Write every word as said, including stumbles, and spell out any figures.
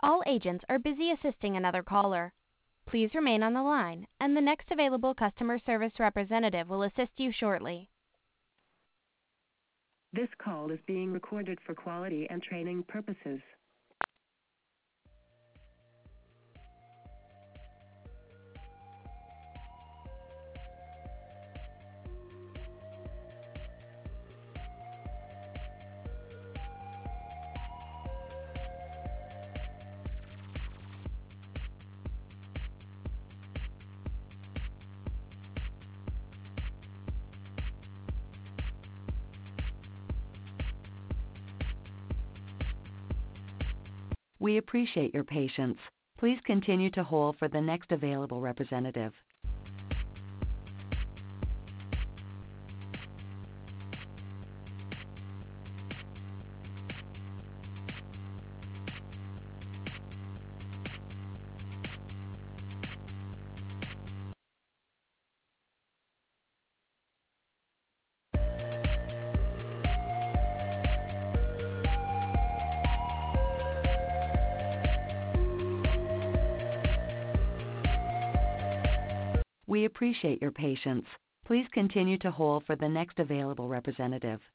All agents are busy assisting another caller. Please remain on the line, and the next available customer service representative will assist you shortly. This call is being recorded for quality and training purposes. We appreciate your patience. Please continue to hold for the next available representative. We appreciate your patience. Please continue to hold for the next available representative.